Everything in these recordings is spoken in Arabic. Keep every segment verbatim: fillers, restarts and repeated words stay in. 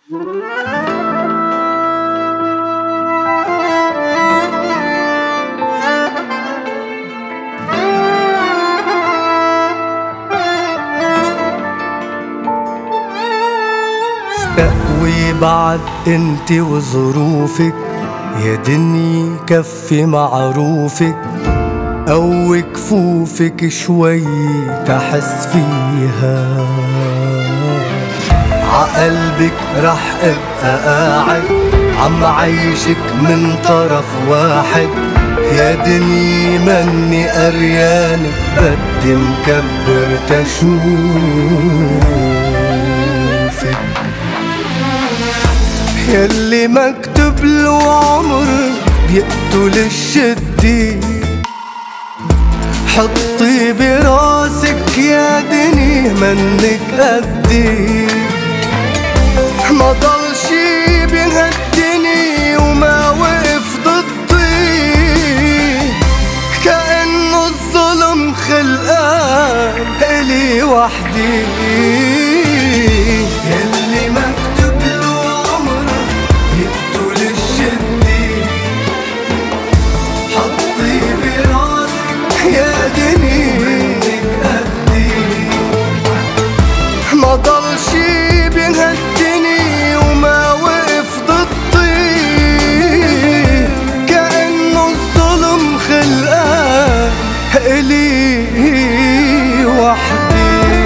تقوي بعد انت وظروفك، يا دني كفي معروفك، قوي كفوفك شوي تحس فيها. عقلبك رح ابقى قاعد عم عيشك من طرف واحد، يا دني مني قريانك بدي مكبر تشوفك. يلي مكتوب له عمر بيقتل الشدي، حطي براسك يا دني منك قدي. ما ضل شي بينهدني وما وقف ضدي، كأنه الظلم خلقان إلي وحدي. يلي مكتوب له عمر بيقتل الشدي، حطي براسك يا دني منك قدي. ما ضل شي بينهدني وما وقف ضدي، كأنه الظلم خلقان إلي وحدي.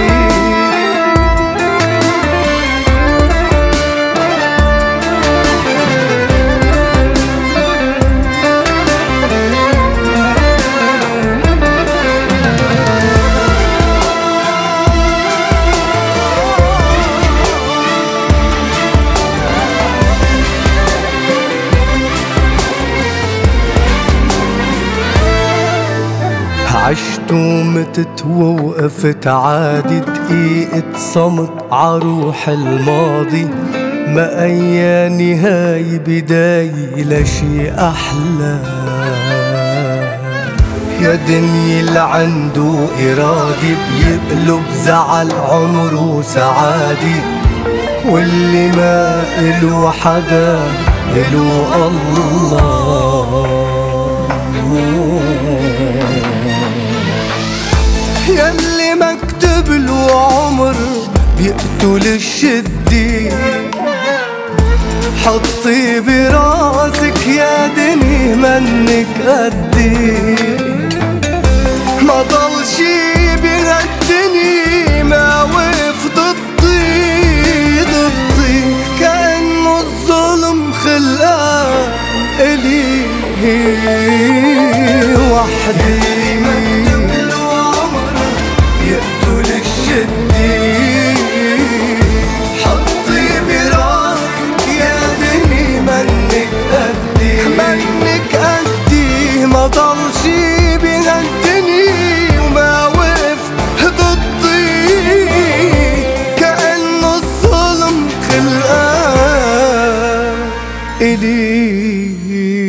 عشت ومتت ووقفت عادي، دقيقة صمت عروح الماضي، ما أي نهاية بداية لشي أحلى. يا دنيا اللي عنده إرادة بيقلب زعل عمره سعادة، واللي ما إله حدا إله الله. يلي مكتوب له عمر بيقتل الشدي، حطي براسك يا دني منك قدي. ما ضل شي بينهدني ما وقف ضدي ضدي، كأنه الظلم خلقان إلي وحدي. يقتل الشدي، حطي براسك يا دني منك قدي منك قدي. ما ضل شي بيهدني وما وقف ضدي، كأنه الظلم خلقان إلي